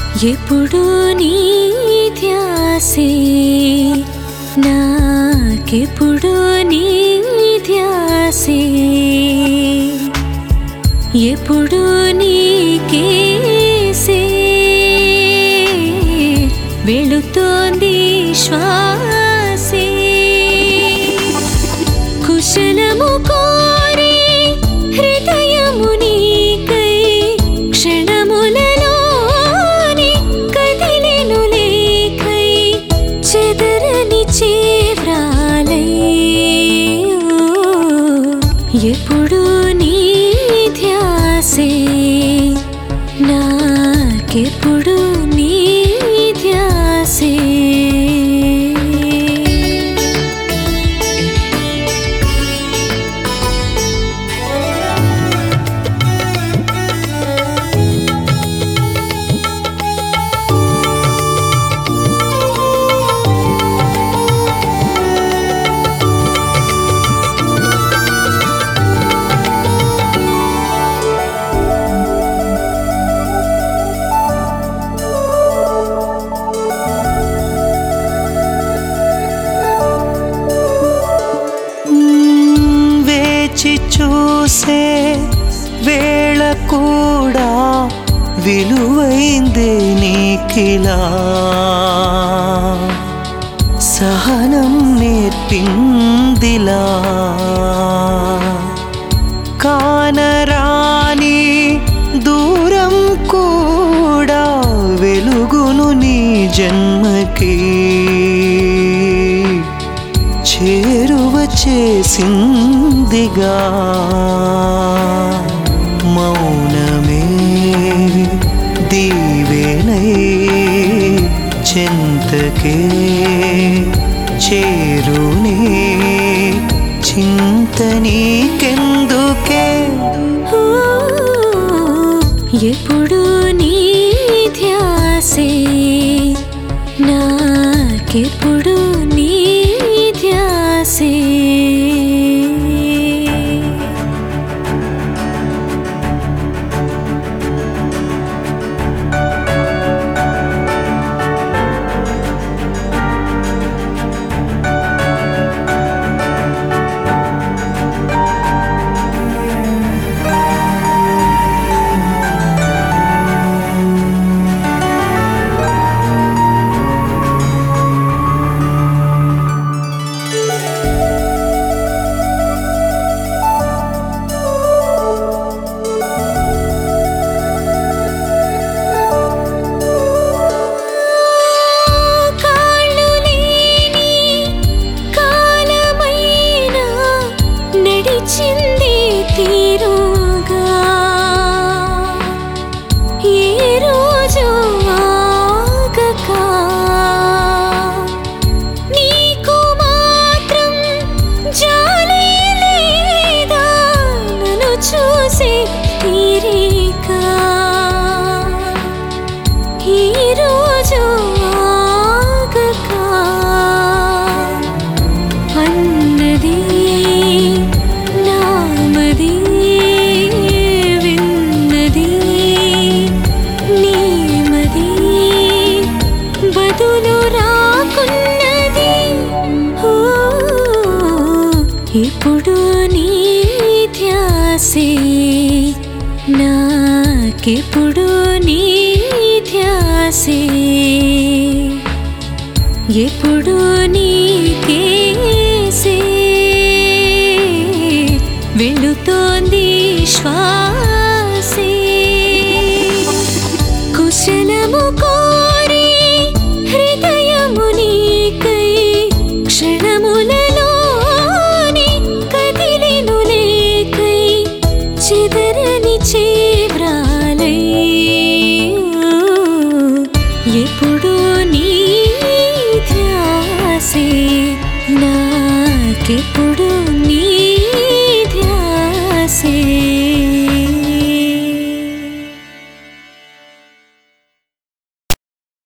ఎప్పుడు నీ ధ్యాసే నాకెప్పుడు నీ ధ్యాసే ఎప్పుడు నీకేసే వెళుతోంది శ్వాసే కుశలము కోరి హృదయము నీకై క్షణములలోని కదిలెను లేఖై చెదరని చేవ్రాలై ఎప్పుడు నీ ధ్యాసే నాకెప్పుడు నీ ధ్యాసే చూసే వేళ కూడా విలువైందే నీకిలా సహనం నేర్పిందిలా కానరాని దూరం కూడా వెలుగును నీ జన్మకి చేరువ చేసిందిగా మౌనమే దీవెనై చెంతకే చేరునే చింత నీకెందుకే ఎప్పుడు నీ ధ్యాసే నాకెప్పుడు నీ ధ్యాసే చింది తీరుగా ఏ రోజు ఆగక నీకు మాత్రం జాలి లేదా నన్ను చూసి తీరిక ఈ రోజు ఆగక అన్నది ఎప్పుడు నీ ధ్యాసే నాకెప్పుడు నీ ధ్యాసే ఎప్పుడు నీ